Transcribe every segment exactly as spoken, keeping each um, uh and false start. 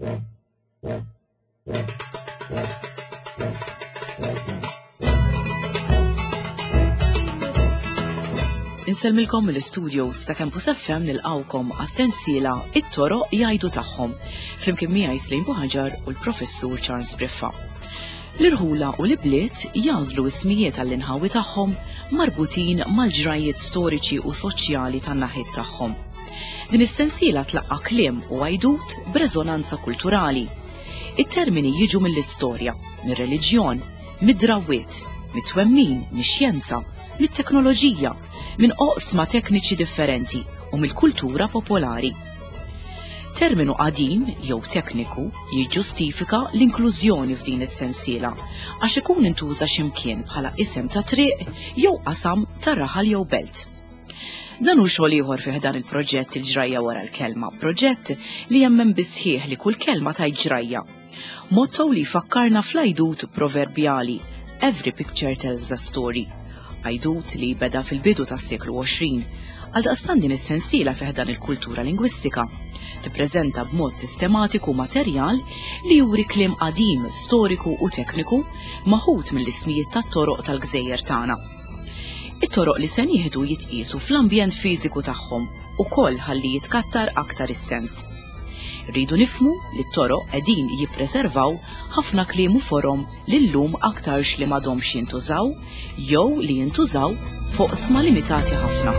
Inselmilkom mill-istudios ta' Campus F M nilqawkom għas-sensiela It-Toroq jgħidu tagħhom flimkien miegħi Slejn Buħaġar u l-Professur Charles Briffa. L-irħula u l-ibliet jażlu ismijiet għall-inħawi tagħhom marbutin mal-ġrajiet storiċi u soċjali tan-naħiet tagħhom. Din is-sensiela tlaqqa kliem u għajdut b'reżonanza kulturali. It-termini jiġu mill-istorja, mir-reliġjon, mid-drawwiet, mit-twemmin, mix-xjenza, mit-teknoloġija, minn oqsma tekniċi differenti u mill-kultura popolari. Terminu qadim jew tekniku jiġġustifika l-inklużjoni f'din is-sensiela għax ikun intuża x'imkien bħala isem ta' triq jew qasam ta' raħal jew belt. Dan hu xogħol ieħor fih dan il-proġett il-ġrajja wara l-kelma, proġett li jemmen bisħieħ li kull kelma tgħid ġrajja. Motto li jfakkarna fl-għajdut proverbjali Every picture tells a story. Għajdut li beda fil-bidu tas-seklu għoxrin, għal daqstan din is-sensiela fih dan il-kultura lingwistika tippreżenta b'mod sistematiku materjal li juri kliem qadim, storiku u tekniku maħud mill-ismijiet tat-toroq tal-gżejjer tagħna. It-toroq li se nieħdu jitqisu fl-ambjent fiżiku tagħhom ukoll ħalli jitkattar aktar is-sens. Rridu nifhmu li t-toroq qegħdin jippreservaw ħafna kliem u forom li llum aktarx li m'għadhomx jintużaw jew li jintużaw fuq sma limitati ħafna.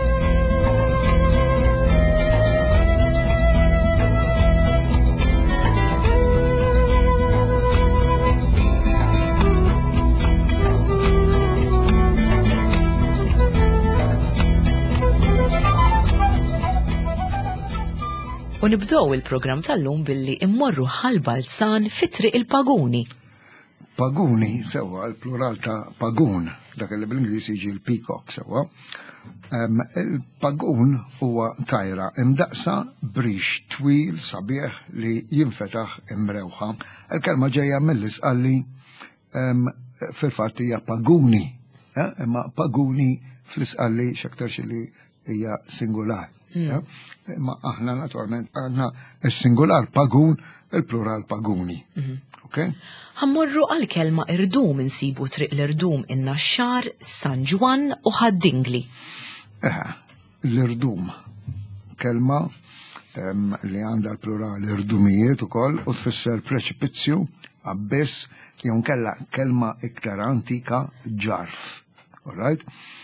U nibdew il-programm tal-lum billi immorru ħal-Balzan fit-triq il-Paguni. Paguni sewa l-plural ta' pagun, dak li bl-Ingliż jiġi l-peacock sewa. Um, il-pagun huwa tajra imdaqsa brix twil sabiħ li jinfetaħ imrewħa. Il-kelma ġejja mill-isqalli um, fil-fatt hija paguni, eh? Imma paguni fl-isqalli x'aktarx li hija singular. Mm. Ma aħna naturalment għandna is-singular pagun, il-plural paguni. Mm-hmm. Okay? Ħammorru għal-kelma irdum insibu triq l-irdum in-Naxxar, San Ġwan u Ħaddingli. Eh, l-irdum kelma um, li għandha l-plural irdumijiet ukoll u tfisser preċipizzju, abbiss jew kella kelma iktar antika ġarf. All right?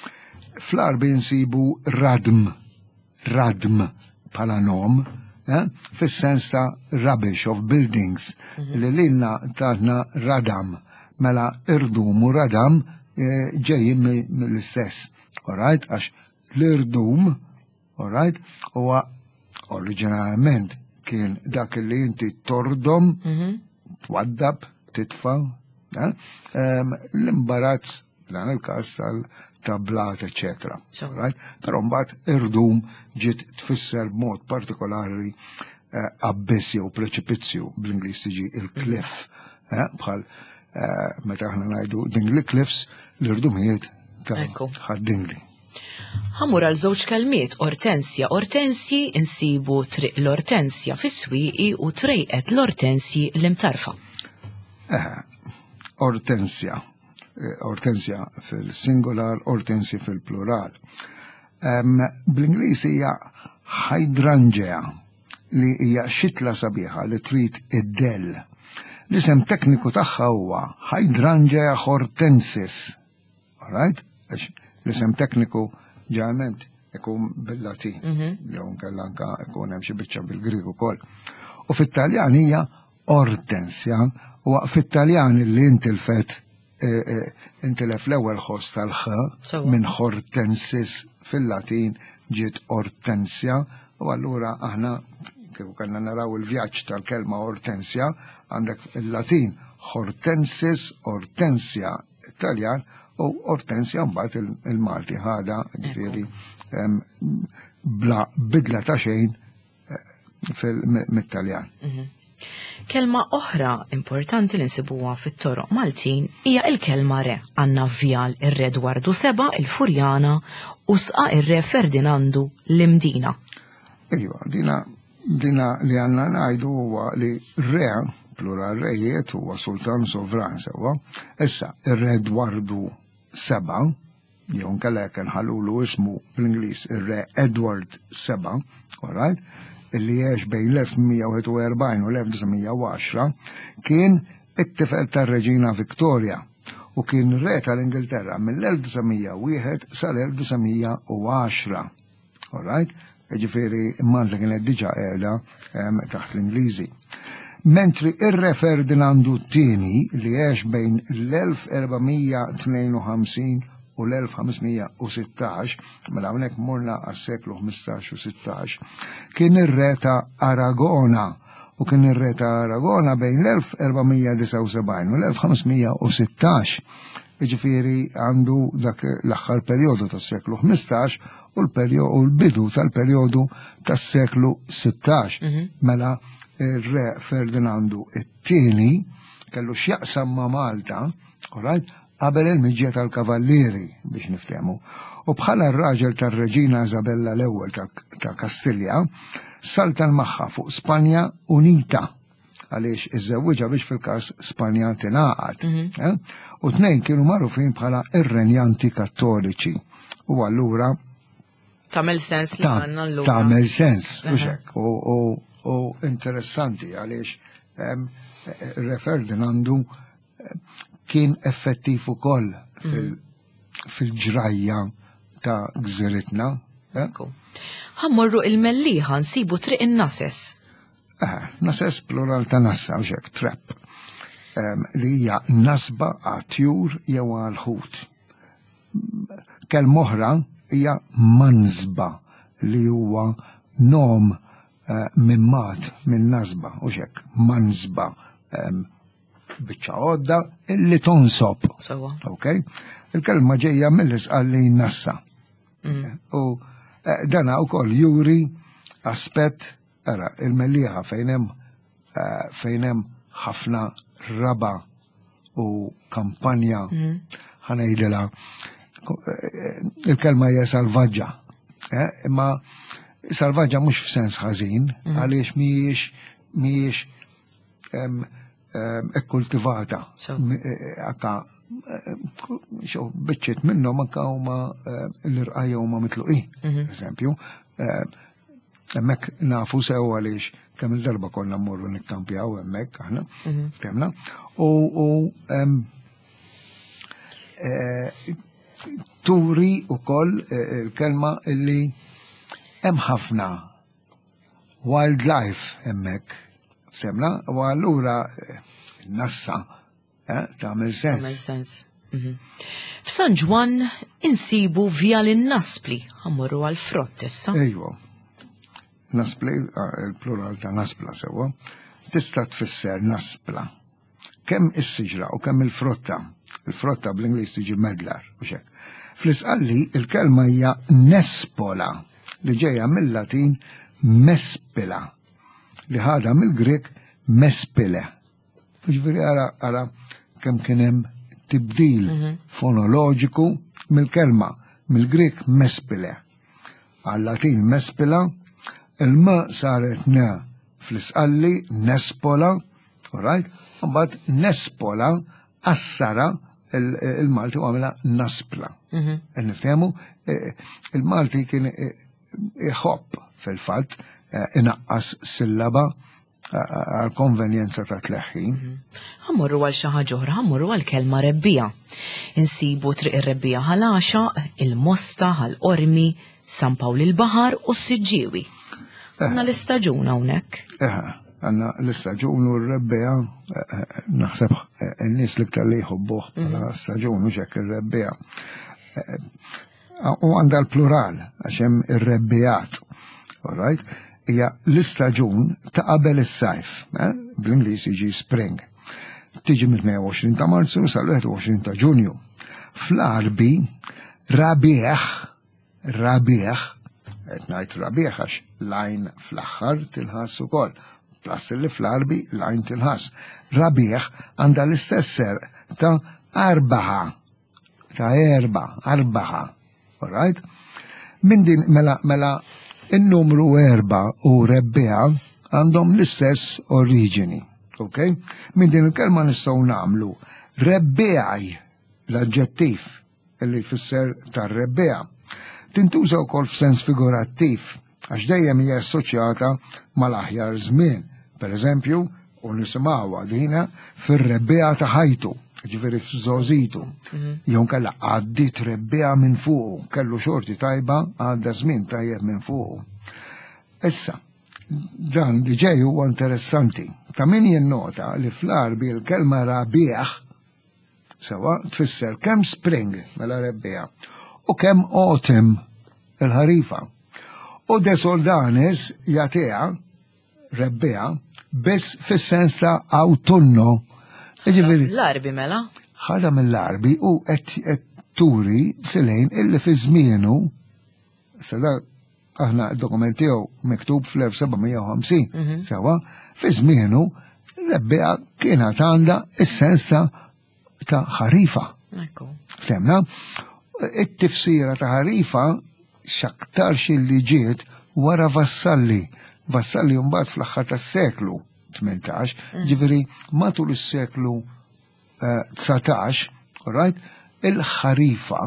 Fl-arbi nsibu radm. Radm pala nom, eh? fis-sens ta' rubbish of buildings, mm-hmm. li lilna taħna radam, mela irdum u radam eh, ġejjin mill-istess, alright, għax l-irdum, alright, huwa oriġinalment kien dak li inti tordom, mm-hmm. twaddab, titfa, eh? um, l-imbarazz, dan il-kas tal- tablat, et cetera. So, right? Però mbagħad irdum ġiet tfisser b'mod partikolari uh, abbiss jew preċipizzju bl-Ingliż tiġi il-cliff. Eh? Bħal uh, meta aħna ngħidu dingli cliffs l-irdumijiet ta' Ħaddingli. Ħammur għal żewġ kelmiet ortensja, ortensji insibu triq l-ortensja fis-swieqi u trejqet l-ortensji l-imtarfa. Eh, ortensja. Ortensja fil-singular, ortensi fil-plural. Um, Bl-Ingliż hija hydrangea li hija xitla sabiħa li trid id-dell. L-isem tekniku tagħha huwa Hydrangea hortensis. All right? L-isem tekniku ġeneralment ikun bil-Latin, jew nkella anke ikun hemm xi biċċa bil-Grieg ukoll. U fit-Taljan hija ortensja u fit-Taljan li intilfet intilef l-ewwel ħoss tal-ħ minn hortensis fil-Latin ġiet ortensja u allura aħna kif kellna naraw il-vjaġġ tal-kelma ortensja għandek il-Latin hortensis, ortensja Italjan u ortensja mbagħad il-Malti ħada ġifieri bla bidla ta' xejn mit-Taljan. Kelma oħra importanti li nsibuha fit-toroq Maltin hija il-kelma re. Għandna vjal ir-re Edwardu seba' il-Furjana u sqa ir-re Ferdinandu l-Imdina. Ejwa, dina dina li għanna ngħidu huwa li re, plural rejiet, huwa sultan sovran sewa. Issa, ir-re Edwardu seba', jew nkella jekk inħallulu ismu bl-Ingliż ir-re Edward seba', all right? Illi jgħix bejn l-elf mija wieħed u erbgħin u l-elf mija u għaxra, kien it-tifel tar-Reġina Victoria u kien re tal-Ingilterra mill-elf mija u wieħed sal-elf mija u għaxra. All right? Ġifieri Malta kienet diġà qiegħda taħt l-Ingliżi. Mentri ir-re Ferdinandu t-tieni li għex bejn l-elf erba'mija tnejn u ħamsin u l-elf ħamsmija u sittax, mela hawnhekk morna għas-seklu ħmistax u sittax, kien ir-re ta' Aragona u kien ir-re ta' Aragona bejn l-elf erba'mija disa' u sebgħin u l-elf ħamsmija u sittax. Ġifieri għandu dak l-aħħar perjodu tas-seklu ħmistax u l-bidu tal-perjodu tas-seklu sittax. Mela ir-re Ferdinandu t-tieni kellu x'jaqsam ma' Malta, right, qabel il-miġġiet tal-kavallieri biex niftehmu. U bħala r-raġel tar-Reġina Isabella l-ewwel ta' Kastilja saltan magħha fuq Spanja Unita għaliex iżżewwiġha biex fil-każ Spanja tingħaqad. U tnejn kienu magħrufin bħala ir-renjanti Kattoliċi. U allura tagħmel sens li għandna llum. Tagħmel sens, mhux hekk. U interessanti għaliex re Ferdinandu kien effettiv ukoll fil-ġrajja ta' gżiritna. Ħammorru il-Melliħa nsibu triq in-Nases. Nases plural ta' nassa, mhux hekk, trap. Li hija nasba għatjur jew għal-ħut. Kelma oħra hija manżba li huwa nom mimmat minn nasba, u hekk, manżba biċċa għodda illi tonsob. Okay? Il-kelma ġejja mill-isqalli nassa. U dana wkoll juri aspett ara il-Melliħa fejn hemm fejn hemm ħafna raba u kampanja ħanejdilha il-kelma hija salvaġġa. Imma salvaġġa mhux f'sens ħażin għaliex mhijiex mhijiex ekkultivata. Akka xo biċċiet minnhom anke huma l-irqajja huma mitluqin, per eżempju. Hemmhekk nafu sew għaliex kemm il-darba konna mmorru nikkampjaw hemmhekk aħna, fehmna. U turi wkoll il-kelma illi hemm ħafna wildlife hemmhekk. Ftemna, u allura nassa tagħmel sens. Tagħmel sens. F'San Ġwan insibu via lin-Naspli, ħammorru għall-frott issa. Ejwa. Naspli, il-plural ta' naspla sewwa, tista' tfisser naspla. Kemm is-siġra u kemm il-frotta. Il-frotta bl-Ingliż tiġi medlar u xek. Fl-isqalli il-kelma hija nespola li ġejja mill-Latin mespila li ħada mill-Grek mespile. Ġifieri ara ara kemm kien hemm tibdil fonoloġiku mill-kelma mill-Grek mespile. Għal-Latin mespila, il-ma saret ne fl-isqalli nespola, right? Mbagħad nespola assara il-Malti u għamela naspla. Niftehmu, il-Malti kien iħobb fil-fatt inaqqas sillaba għal-konvenjenza ta' tleħħin. Ħammurru għal xi ħaġa oħra, ħammurru għal kelma rebbija. Insibu triq ir-rebbija ħalaxa, il-Mosta, ħal-Qormi, San Pawl il-Baħar u s-Siġġiewi. Għandna l-istaġun hawnhekk. Għandna l-istaġun u r-rebbija, naħseb n-nies li ktar li jħobbuh bħala staġun u ġek ir-rebbija. U għandha l-plural għax hemm ir-rebbijat. All right? Hija l-istaġun ta' qabel is-sajf, bl-Ingliż jiġi spring. Tiġi mit-tnejn u għoxrin ta' Marzu sal-wieħed u għoxrin ta' Ġunju. Fl-Arbi rabieħ, rabieħ, qed ngħid rabieħ għax lajn fl-aħħar tilħass ukoll. Plus li fl-Arbi lajn tilħass. Rabieħ għandha l-istess ser ta' arbaħa, ta' erba, arbaħa. All right? Min din mela mela Il-numru erba u rebbea għandhom l-istess oriġini. Okay? Min din il-kelma nistgħu nagħmlu rebbeaj l-aġġettiv li jfisser tar-rebbea. Tintuża wkoll f'sens figurattiv għax dejjem hija assoċjata mal-aħjar żmien. Pereżempju, u nisimgħuha dina fir-rebbea ta' ħajtu, ġifieri f'żożitu. Jew kellha għaddiet rebbea minn fuqu, kellu xorti tajba għadda żmien tajjeb minn fuqu. Issa, dan li ġej huwa interessanti. Ta' min jinnota li fl-Arbi l-kelma rabieħ sewa tfisser kemm spring mela rebbea u kemm autumn il-ħarifa. U de soldanis jagħtiha rebbea biss fis-sens ta' autunno. L-Arbi mela? Ħadha mill-Arbi u qed turi silejn illi fi żmienu sada aħna d-dokumenti jew miktub fl-elf sebgħmija u ħamsin sewa fi żmienu rebbea kienet għandha is-sens ta' ta' ħarifa. Femna? It-tifsira ta' ħarifa x'aktarx li ġiet wara vassalli. Vassalli mbagħad fl-aħħar tas-seklu tmintax, ġifieri matul is-seklu tsatax, alright, il-ħarifa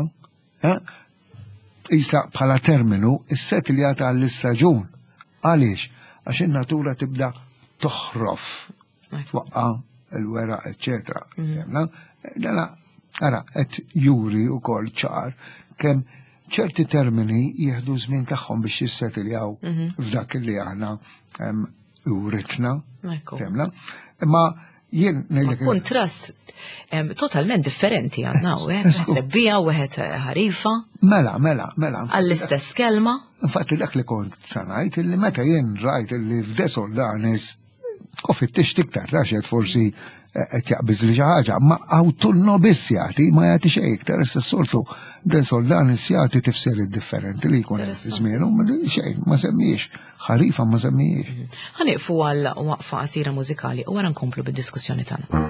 isa bħala terminu is-set li għata għall-istaġun. Għaliex? Għax in-natura tibda toħrof, twaqqa il-wera, eccetera. Dana, ara, qed juri wkoll ċar kemm ċerti termini jieħdu żmien tagħhom biex jissetiljaw f'dak li aħna uritna. Femna? Imma jien ngħidlek. Kontrast totalment differenti għandna u għed rebbija u għed ħarifa. Mela, mela, mela. Għall-istess kelma. Infatti dak li kont sanajt illi meta jien rajt illi f'de soldanis u fit-tix tiktar taxet forsi qed jaqbiż li xi ħaġa, ma awtunno biss jagħti ma jagħti xejn iktar issa s-soltu de soldanis jagħti tifsir differenti li jkun hemm żmienu xejn ma semmijiex, ħarifa ma semmijiex. Ħaniqfu għal waqfa qasira mużikali u wara nkomplu bid-diskussjoni tagħna.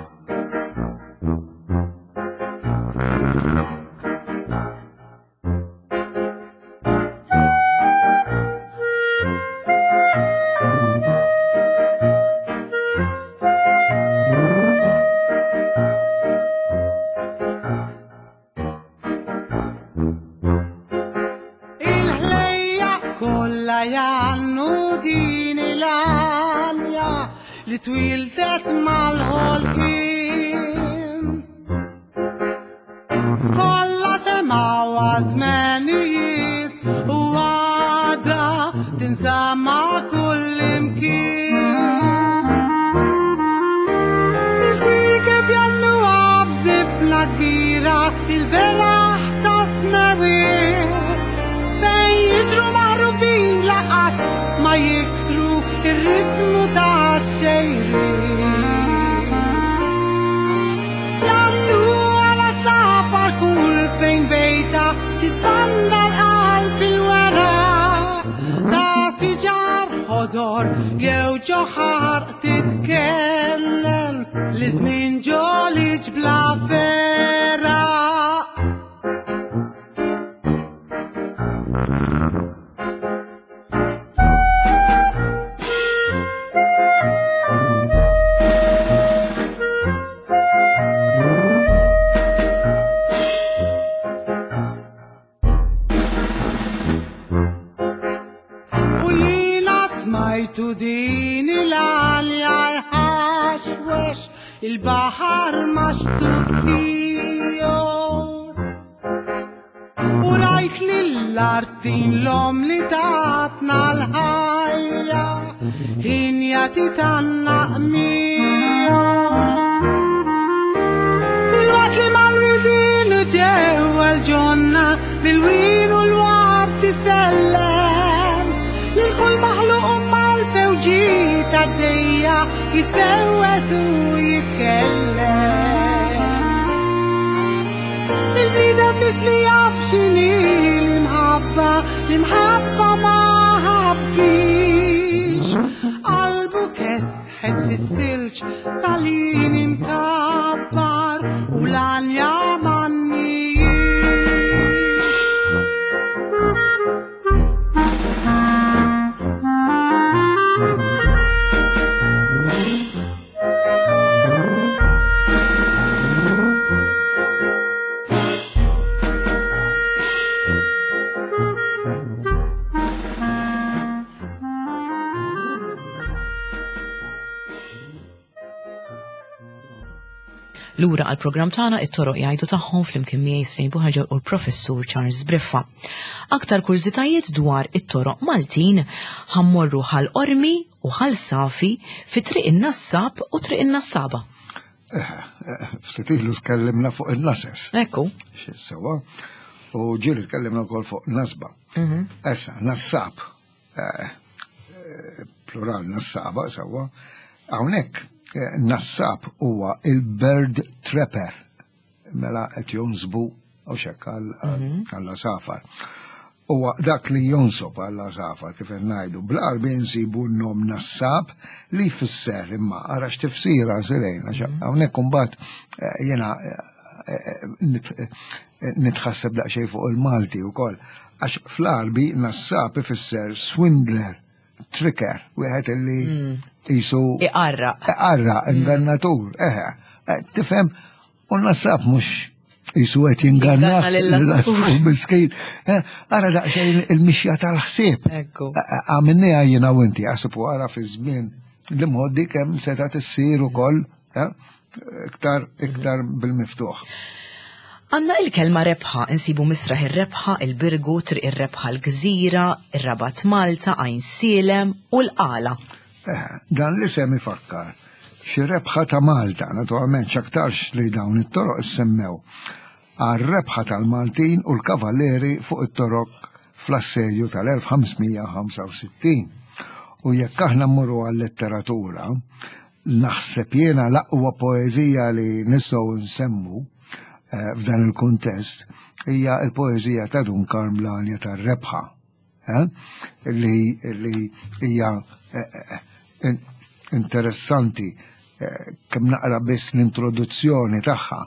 li twildet mal-ħolqien. Kolla semaw għazmenijiet u għada tinsama kull imkien. Il-kwikib jallu għafzifna kbira il-beraħ ta' smewiet fejn jiġru maħrubin laqat ma jiksru il-ritmu ta' xejriet. Jallu għala safar kull fejn bejta titbanda l-qalb il-wera ta' siġar ħodor jew ġoħar titkellem li żmien ġoliġ bla vera. Tu din il-għalja jħaxwex il-bahar maċtuttiju u rajt li l-artin l-om li tatna l-ħajja hinja titanna qmiju fil-waqt li mal-widin u ġewa l-ġonna bil-win u l-war tisellem l-kull maħluq fewġiet għaddejja jittewes u jitkellem. Il-bida misli jaf xini l-imħabba, l-imħabba ma ħabbix. Qalbu kesħet fis-silġ tal-jien imkabbar u l-għalja mannix. Lura għal-programm tagħna it-toroq jgħidu tagħhom flimkien miegħi Sejn Buħaġar u l-Professur Charles Briffa. Aktar kurżitajiet dwar it-toroq Maltin ħammorru ħal-Qormi u ħal-Safi fi triq in-Nassab u triq in-Nassaba. Ftit ilu tkellimna fuq il-Nases. Ekku. X'issewa. U ġieli tkellimna wkoll fuq Nasba. Issa, Nassab. Plural Nassaba sewwa. Hawnhekk Nassab huwa il-bird trapper. Mela qed jonżbu u xekk għall-safar. Huwa dak li jonsob għall-safar kif ngħidu. Bl-Arbi nsibu n-nom Nassab li jfisser imma ara x'tifsira żilejn għax hawnhekk imbagħad jiena nitħasseb daqsxejn fuq il-Malti wkoll. Għax fl-Arbi Nassab ifisser swindler, tricker, wieħed illi jisu Iqarra. Iqarra, ingannatur, eħe. Tifhem, u Nassab mhux jisu qed jinganna miskin. Ara daqsxejn il-mixja tal-ħsieb. Għamilniha jiena u inti għasib wara fi żmien li mħoddi kemm seta' tissir ukoll iktar iktar bil-miftuħ. Għanna il-kelma rebħa insibu misraħ ir-rebħa, il-Birgu, triq ir-rebħa l-Gżira, ir-Rabat Malta, Għajn Sielem u l-Qala. Dan li sem ifakkar. Xi rebħa ta' Malta, naturalment x'aktarx li dawn it-toroq issemmew. Għar-rebħa tal-Maltin u l-kavalleri fuq it-toroq fl-assedju tal-elf ħamsmija ħamsa u sittin. U jekk aħna mmorru għal-letteratura, naħseb jiena l-aqwa poeżija li nistgħu nsemmu f'dan il-kuntest hija l-poeżija ta' Duncan Blanja tar-Rebħa, li hija interessanti kemm naqra biss l-introduzzjoni tagħha.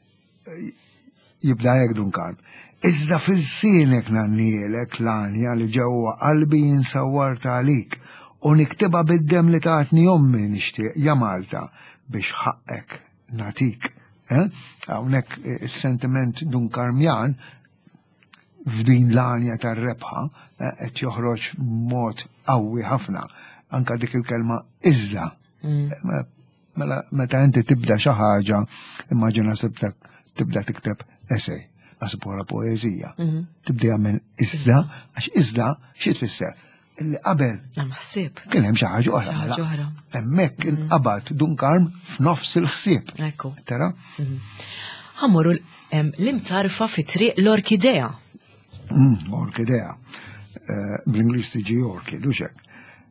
Jibda hekk Duncan. Iżda fil-sienek nannielek Lanja li ġewwa qalbi jinsawwart għalik u niktibha bid-dem li tatni ommi nixtieq ja Malta biex ħaqqek natik. Hawnhekk is-sentiment Dunkarmjan f'din Lanja tar-Rebħa qed joħroġ b'mod qawwi ħafna anke dik il-kelma iżda. Mela meta inti tibda xi ħaġa, immaġina sibtek tibda tikteb essej, għasib wara poeżija. Tibdejha minn iżda, għax iżda xi tfisser? Illi qabel kien hemm xi ħaġa oħra. Hemmhekk inqabad Dunkarm f'nofs il-ħsieb. Ekku. Tara? Ħammorru l-imtarfa fi triq l-Orkidea. Orkidea. Bl-Ingliż tiġi orchid, u xek.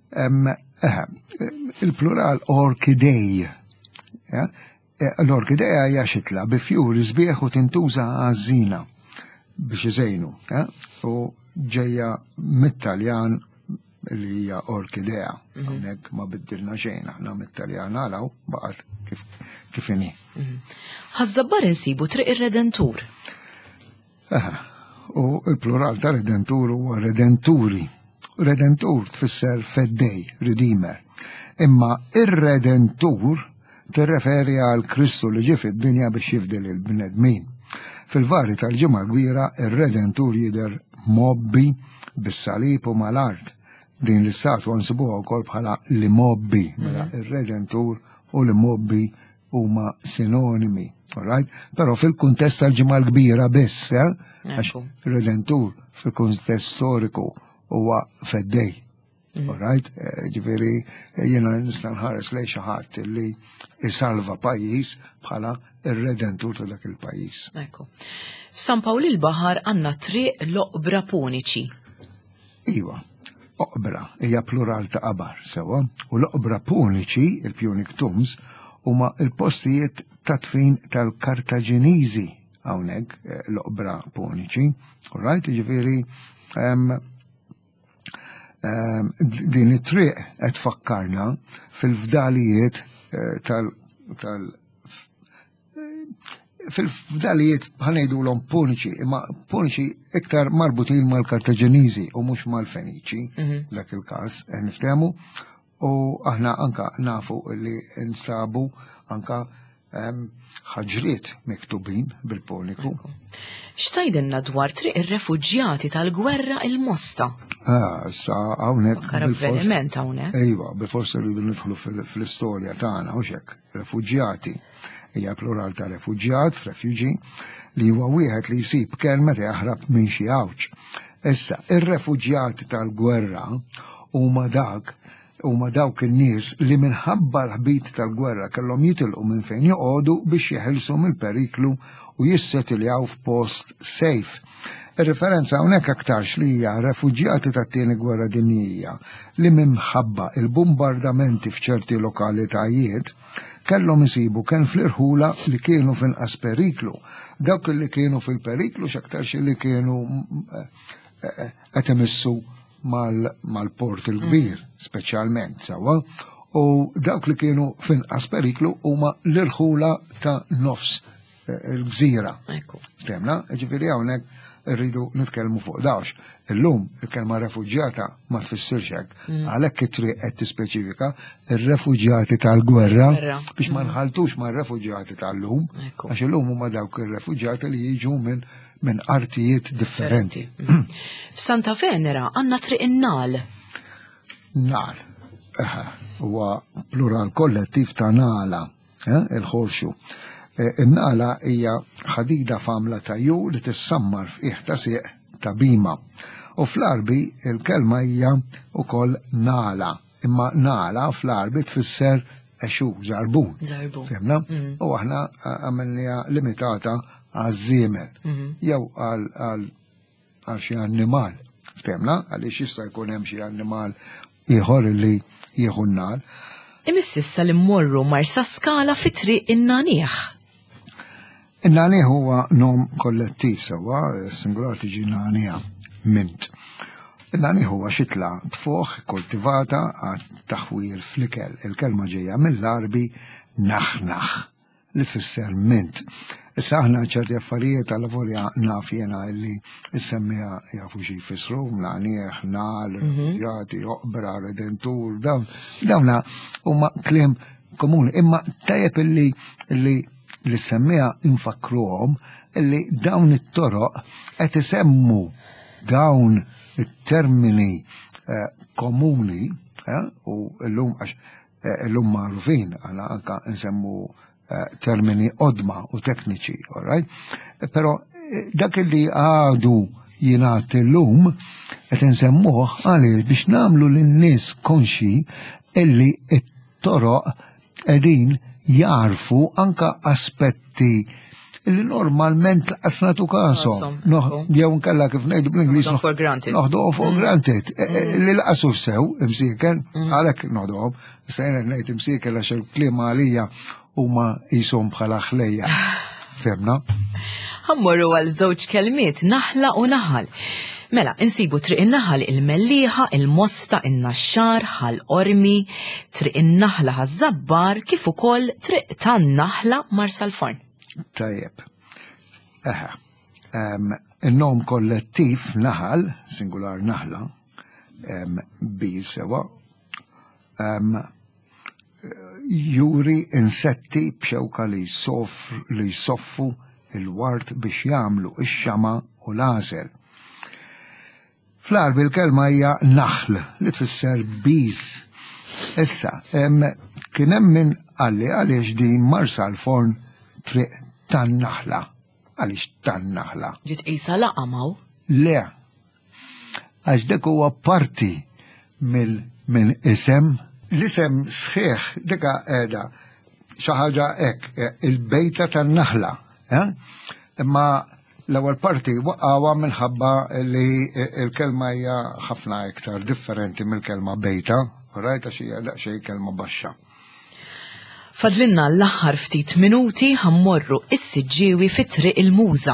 Il-plural orchidej. L-orkidea hija xitla bi fjuri sbieħ u tintuża għaż-żina biex iżejnu. U ġejja mit-Taljan li hija orkidea. Hawnhekk ma biddilna xejn, aħna mit-Taljan għalaw baqgħet kif inhi. Ħażabbar insibu triq ir-Redentur. U l-plural ta' Redentur huwa Redenturi. Redentur tfisser feddej, Redeemer. Imma ir-Redentur tirreferi għal Kristu li ġie fid-dinja biex jifdel il-bnedmin. Fil-vari tal-ġimgħa kbira ir-Redentur jidher mobbi bis-salib u mal-art. Din l-istatwa nsibuha wkoll bħala l-mobbi, mela ir-Redentur u l-mobbi huma sinonimi, alright? Però fil-kuntest tal-ġimgħa l-kbira biss, għax Redentur fil-kuntest storiku huwa feddej. Alright? Ġifieri jiena nista' nħares lejn xi ħadd li isalva pajjiż bħala ir-Redentur ta' dak il-pajjiż. Ekku. F'San Pawl il-Baħar għandna triq l-Oqbra Puniċi. Iva, Oqbra hija plural ta' qabar, sewa, u l-Oqbra Puniċi, il-Punic Tombs, huma l-postijiet ta' tfin tal-Kartaġiniżi hawnhekk l-Oqbra Puniċi. Alright? Ġifieri din it-triq qed tfakkarna fil-fdalijiet tal fil-fdalijiet bħanejdulhom Puniċi, imma Puniċi iktar marbutin mal-Kartaġiniżi u mhux mal-Feniċi, dak il-każ niftehmu, u aħna anka nafu li nsabu anka ħaġriet miktubin bil-poniku. X'tajdilna dwar triq ir-refuġjati tal-gwerra il-Mosta? Ah, sa hawnhekk. Kar avveniment hawnhekk. Ejwa, bil-forsi rridu nidħlu fl-istorja tagħna u xek. Refuġjati hija plural ta' refuġjat, refugee, li huwa wieħed li jsib kelma jaħrab minn xi għawġ. Issa, ir-refuġjati tal-gwerra huma dak huma dawk in-nies li minħabba l-ħbit tal-gwerra kellhom jitilqu minn fejn joqogħdu biex jeħilsu mill-periklu u jissetiljaw f'post safe. Ir-referenza hawnhekk aktarx li hija refuġjati tat-tieni gwerra dinjija li minħabba il-bombardamenti f'ċerti lokalitajiet kellhom isibu kien fl-irħula li kienu f'inqas periklu. Dawk li kienu fil-periklu x'aktarx li kienu qed imissu mal-port il-kbir, speċjalment, sawa, u dawk li kienu f'inqas periklu huma l-irħula ta' nofs il-gżira. Temna, ġifieri hawnhekk irridu nitkellmu fuq dawx. Illum il-kelma refuġjata ma tfissirx hekk, għalhekk it-triq qed tispeċifika ir-refuġjati tal-gwerra biex ma nħaltux mar-refuġjati tal-lum, għax illum huma dawk ir-refuġjati li jiġu minn minn artijiet differenti. F'Santa Venera għandna triq in-Nal. Nal. Huwa plural kollettiv ta' nala, il-ħorxu. In-nala hija ħadida famla ta' ju li tissammar f'qiegħ ta' sieq ta' bima. U fl-Arbi il-kelma hija wkoll nala. Imma nala fl-Arbi tfisser exu, żarbun. Żarbun. Femna? U aħna għamilniha limitata għaż-żiemel, jew għal xi annimal, ftemna, għaliex jista' jkun hemm xi annimal ieħor li jieħu n-nar. Imississa li mmorru Marsa Skala fi triq in-Nanieħ. In-Nanieħ huwa nom kollettiv sewwa, singular tiġi nanija, mint. In-Nanieħ huwa xitla tfuħ kultivata għat taħwir fl-ikel. Il-kelma ġejja mill-Arbi naħnaħ li fisser mint. Issa aħna ċerti affarijiet għal-lavorja naf jena illi issemmija jafu xi jfissru, mlanieħ, nal, refuġjati, oqbra, redentur, dawn, dawna huma kliem komuni, imma tajjeb illi illi li semmija infakruhom illi dawn it-toroq qed isemmu dawn it-termini komuni u llum għax llum magħrufin għana anka nsemmu termini odma u tekniċi, all right? Pero dak li għadu jingħat illum qed insemmuh għaliex biex nagħmlu lin-nies konxi illi t-toroq qegħdin jarfu anka aspetti illi normalment laqasnatu kasom. Jew nkella kif ngħidu bl-Ingliż noħduhom for granted. Li laqasu sew imsiekel għalhekk noħduhom, issa jiena ngħid imsiekel għax il-kliem għalija huma jisom bħala ħlejja. Femna? Ħammorru għal żewġ kelmiet naħla u naħal. Mela, insibu triq in-naħal il-melliħa, il-mosta, in-naxxar, ħal-qormi, triq in-naħla ħaż-żabbar, kif ukoll triq tan-naħla Marsa l-Forn. Tajjeb. Eħe. In-nom kollettiv naħal, singular naħla, bi sewa, juri insetti b'xewka li jsoffu il-wart biex jagħmlu ix-xama u l-għasel. Fl-Arbi l-kelma hija naħl li tfisser biż. Issa, kien hemm min qalli għaliex din Marsa l-Forn triq tan-naħla. Għaliex tan-naħla. Ġiet qisha laqamaw? Le. Għax dak huwa parti minn isem. L-isem sħiħ dika qiegħda xi ħaġa hekk il-bejta tan-naħla. Imma l-ewwel parti waqgħuha minħabba li l-kelma hija ħafna iktar differenti mill-kelma bejta, rajta xi hija daqsxejn kelma baxxa. Fadlinna l-aħħar ftit minuti ħammorru is-siġġiewi fit-triq il-Muża.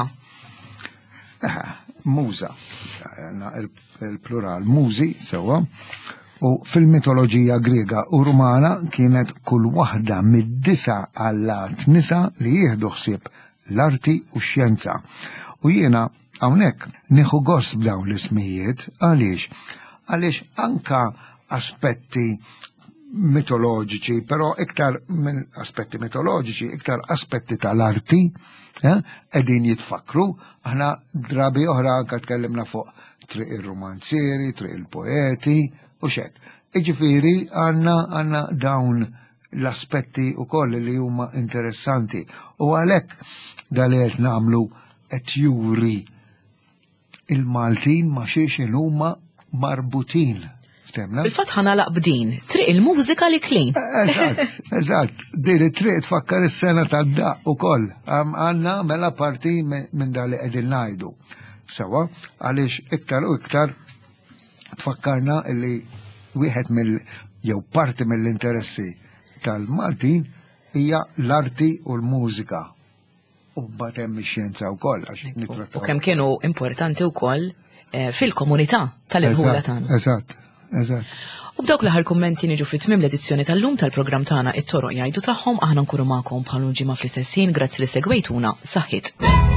Muża, il-plural mużi sewwa. U fil-mitoloġija Griega u Rumana kienet kull waħda mid-disa għallat nisa li jieħdu ħsieb l-arti u x-xjenza. U jiena hawnhekk nieħu gost b'dawn l-ismijiet għaliex għaliex anka aspetti mitoloġiċi, però iktar minn aspetti mitoloġiċi, iktar aspetti tal-arti, qegħdin jitfakru, aħna drabi oħra anke tkellimna fuq triq ir-romanzieri, triq il-poeti u xek. Iġifieri għandna għandna dawn l-aspetti ukoll li huma interessanti u għalhekk dal qed nagħmlu qed juri il-Maltin ma' xiex huma marbutin. Bil-fatt ħana laqbdin, triq il-mużika li klin. Eżatt, eżatt, din it-triq tfakkar is-sena tad-daq ukoll. Għandna mela parti minn dak li qegħdin ngħidu. Sewa, għaliex iktar u iktar tfakkarna li wieħed mill jew parti mill-interessi tal-Maltin hija l-arti u l-mużika. U mbagħad hemm ix-xjenza wkoll għax nittrattaw. U kemm kienu importanti wkoll fil-komunità tal-irħula tagħna. Eżatt. Eżatt. U b'dawk l-aħħar kummenti niġu fit-tmiem l-edizzjoni tal-lum tal-programm tagħna it-toroq jgħidu tagħhom aħna nkunu magħkom bħal ġimgħa fl-istess ħin, grazzi li segwejtuna, saħħit.